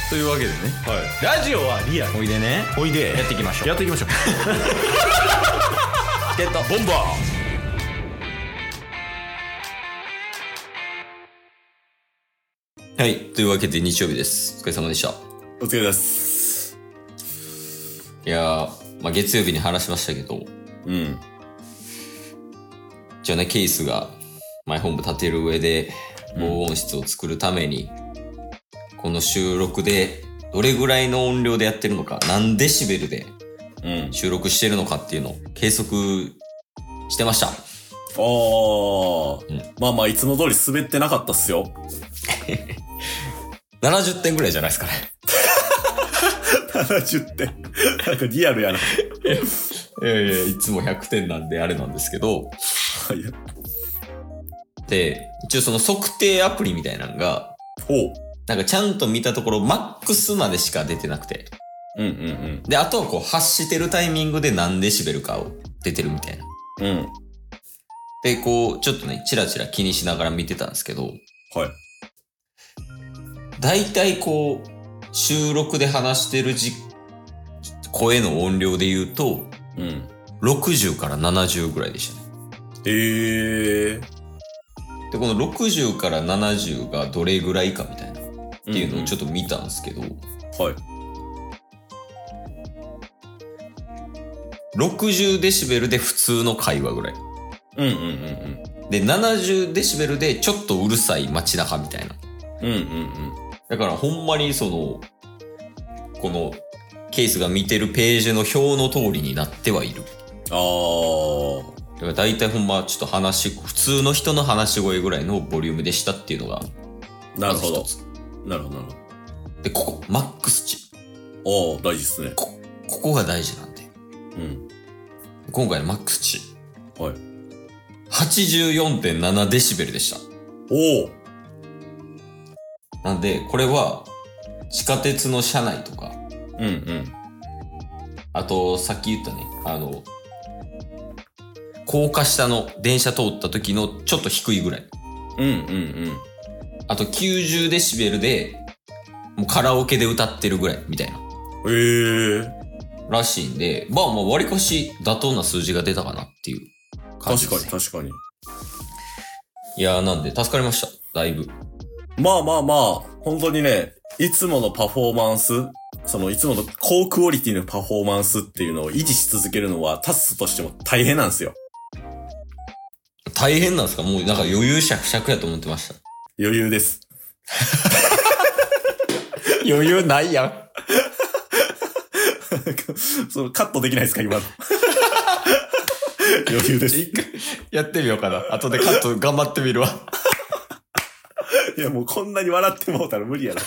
というわけでね、 はい、ラジオはリアル。 おいでね、 おいでやっていきましょう。 やっていきましょう。 ゲットボンバー。はい、というわけで日曜日です。お疲れ様でした。 お疲れです。 いやー、月曜日に話しましたけど、一応ね、ケースがマイホーム建てる上で防音室を作るために、この収録でどれぐらいの音量でやってるのか、何デシベルで収録してるのかっていうのを計測してました。 まあいつも通り滑ってなかったっすよ。 70点ぐらいじゃないですかね。 70点。なんかリアルやな。 いつも100点なんであれなんですけど。で、一応その測定アプリみたいなのが、なんかちゃんと見たところマックスまでしか出てなくて。で、あとはこう発してるタイミングで何デシベルかを出てるみたいな。で、こう、ちょっとね、チラチラ気にしながら見てたんですけど。だいたいこう、収録で話してる声の音量で言うと、60から70ぐらいでしたね。で、この60から70がどれぐらいかみたいなっていうのをちょっと見たんですけど、60デシベルで普通の会話ぐらい。で、70デシベルでちょっとうるさい街中みたいな。だからほんまにこのケースが見てるページの表の通りになってはいる。だから大体ほんまちょっと普通の人の話し声ぐらいのボリュームでしたっていうのが。 なるほど。なるほど。 で、ここ、マックス値。 大事ですね。 ここが大事なんで。今回のマックス値。84.7 デシベルでした。なんで、これは、地下鉄の車内とか。あと、さっき言ったね、高架下の電車通った時のちょっと低いぐらい。あと、90デシベルで、もうカラオケで歌ってるぐらい、みたいな。らしいんで、割かし妥当な数字が出たかなっていう感じです。 確かに。 いやー、なんで助かりました。だいぶ。 本当にね、いつものパフォーマンス、いつもの高クオリティのパフォーマンスっていうのを維持し続けるのはタスとしても大変なんですよ。 大変なんですか？もうなんか余裕しゃくしゃくやと思ってました。 余裕です。 余裕ないやん。 カットできないですか今の。余裕です。 やってみようかな。後でカット頑張ってみるわ。 いやもうこんなに笑ってもうたら無理やな。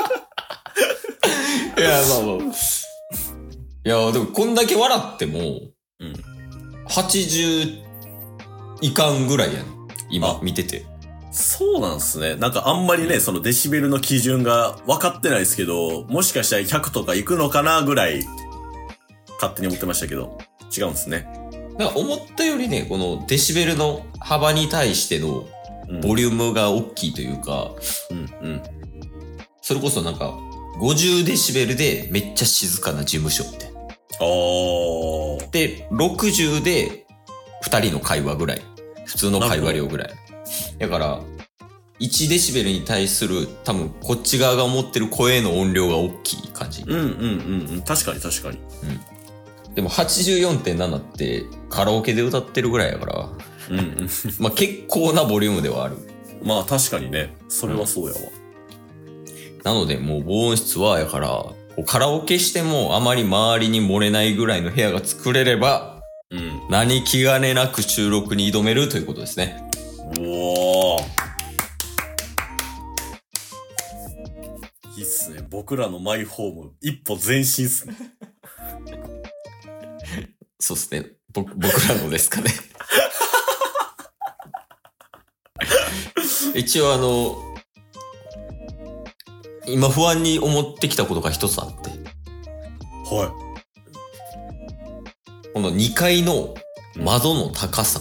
いやいやでもこんだけ笑っても、80いかんぐらいやね。今見てて。 そうなんすね。なんかあんまりね、そのデシベルの基準が分かってないですけど、もしかしたら100とか行くのかなぐらい、勝手に思ってましたけど、違うんですね。 なんか思ったよりね、このデシベルの幅に対してのボリュームが大きいというか、それこそなんか、50デシベルでめっちゃ静かな事務所みたいな。で、60で2人の会話ぐらい。普通の会話量ぐらい。だから、1デシベルに対する多分こっち側が思ってる声の音量が大きい感じ。 確かに。 でも 84.7 ってカラオケで歌ってるぐらいやから、結構なボリュームではある。 確かにね。それはそうやわ。 なのでもう防音室はやから、カラオケしてもあまり周りに漏れないぐらいの部屋が作れれば、何気兼ねなく収録に挑めるということですね。 いいっすね。僕らのマイホーム、一歩前進っすね。 そうっすね。僕らのですかね。一応今不安に思ってきたことが一つあって。この2階の窓の高さ。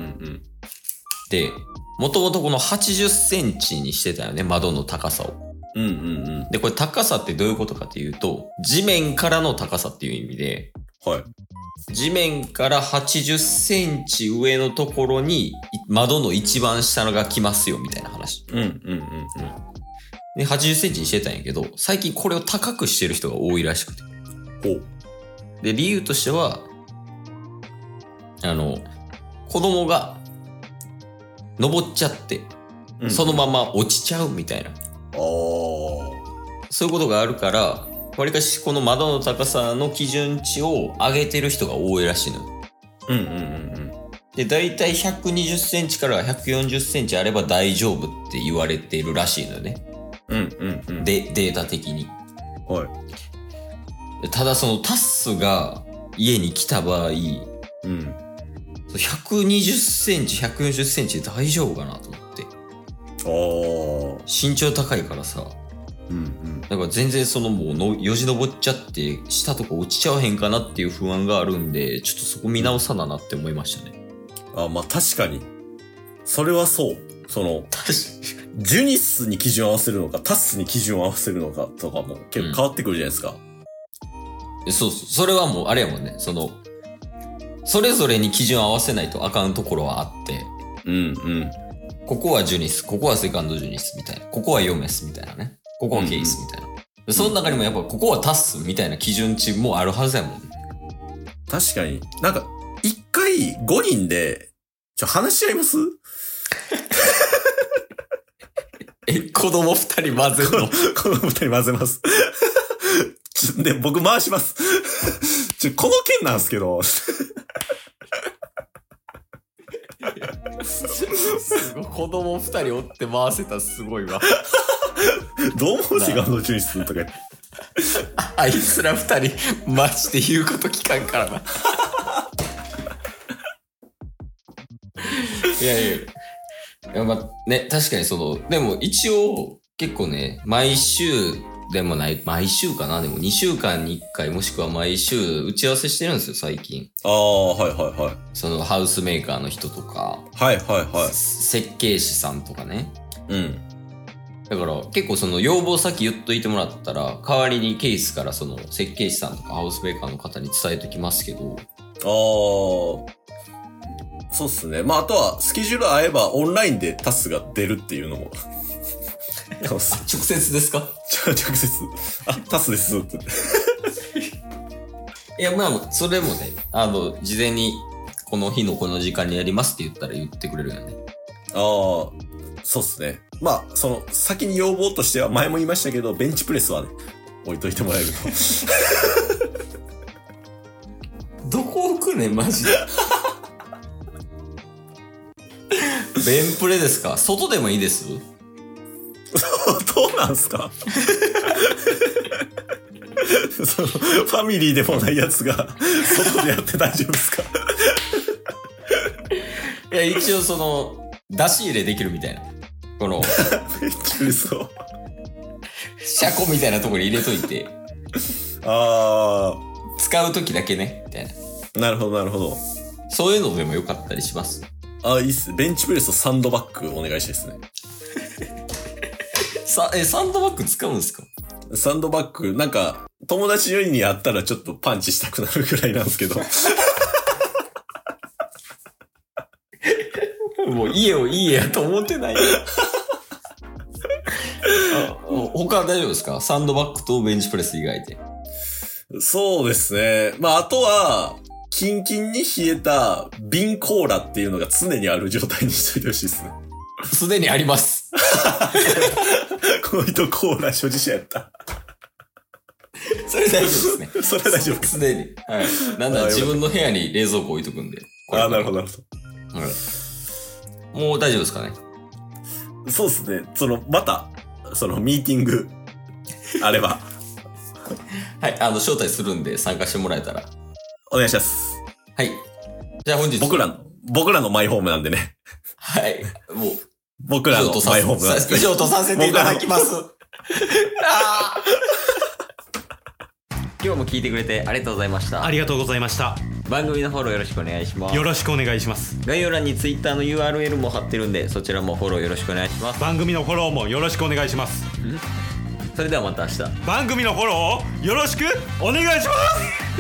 で、もともとこの80センチにしてたよね、窓の高さを。 うんうんうん。 で、これ高さってどういうことかっていうと、地面からの高さっていう意味で、 はい。 地面から80センチ上のところに窓の一番下が来ますよみたいな話。 うんうんうんうん。 で、80センチにしてたんやけど、最近これを高くしてる人が多いらしくて。 ほう。 で、理由としては、子供が登っちゃって、 うん、 そのまま落ちちゃうみたいな。そういうことがあるから、わりかしこの窓の高さの基準値を上げてる人が多いらしいのよ。 うんうんうんうん。 で、だいたい120センチから140センチあれば大丈夫って言われているらしいのよね。 うんうんうん。 で、データ的に。 はい。 ただそのタッスが家に来た場合、 うん。 120センチ、140センチで大丈夫かなと思って。身長高いからさ。 うんうん。 だから全然そのもうよじ登っちゃって下とか落ちちゃわへんかなっていう不安があるんで、ちょっとそこ見直さななって思いましたね。 まあ確かに。それはそう。ジュニスに基準を合わせるのか、タッスに基準を合わせるのかとかも結構変わってくるじゃないですか。 そう。それはもうあれやもんね。それぞれに基準を合わせないとあかんところはあって。 うんうん。 ここはジュニス、ここはセカンドジュニスみたいな。ここはヨメスみたいなね。ここはケイスみたいな。その中にもやっぱここはタッスみたいな基準値もあるはずやもんね。 確かに。なんか、一回5人で、話し合います子供2人混ぜるの子供2人混ぜます。で、僕回します。この件なんですけど。 すごい。子供2人おって回せたらすごいわ。 どう思うセカンドジュニスとか。 あいつら2人、マジで言うこと聞かんからな。いや、まあ、ね、確かにでも一応、結構ね、毎週でもない、毎週かな、でも2週間に1回もしくは毎週打ち合わせしてるんですよ、最近。 はいはいはい。 ハウスメーカーの人とか。 はいはいはい。 設計士さんとかね。 うん。 だから結構要望先言っといてもらったら、代わりにケースから設計士さんとかハウスメーカーの方に伝えときますけど。 そうっすね。まあ、あとは、スケジュール合えばオンラインでタスが出るっていうのも。 直接ですか？ 直接。タスですって。 いや、まあ、それもね、事前に、この日のこの時間にやりますって言ったら言ってくれるよね。 そうっすね。まあ、先に要望としては、前も言いましたけど、ベンチプレスはね、置いといてもらえると。どこ置くねん、マジで。ベンプレですか？外でもいいです？ どうなんすか？ファミリーでもないやつが、外でやって大丈夫ですか？ いや、一応出し入れできるみたいな。ベンチプレスを。 車庫みたいなところに入れといて。使うときだけね、みたいな。 なるほど、なるほど。 そういうのでもよかったりします。 いいっす。ベンチプレスとサンドバッグお願いしたいですね。 サンドバッグ使うんですか？ サンドバッグ、なんか、友達4人に会ったらちょっとパンチしたくなるぐらいなんですけど。 もう家をいいやと思ってない。他は大丈夫ですか？サンドバッグとベンチプレス以外で。 そうですね。まあ、あとは、キンキンに冷えた瓶コーラっていうのが常にある状態にしといてほしいですね。 すでにあります。 この人コーラ所持者やった。 それ大丈夫ですね。 それ大丈夫です。 すでに。はい。なんだ、自分の部屋に冷蔵庫置いとくんで。 なるほど、なるほど。 はい。もう大丈夫ですかね。 そうですね。また、ミーティング、あれば。 はい。招待するんで参加してもらえたら。 お願いします。 はい。じゃあ本日。 僕らのマイホームなんでね。 はい。もう。 僕らのマイホームなんで。 以上とさせていただきます。今日も聞いてくれてありがとうございました。 ありがとうございました。 番組のフォローよろしくお願いします。 よろしくお願いします。 概要欄に Twitter の URL も貼ってるんで、そちらもフォローよろしくお願いします。 番組のフォローもよろしくお願いします。 それではまた明日。 番組のフォローをよろしくお願いします。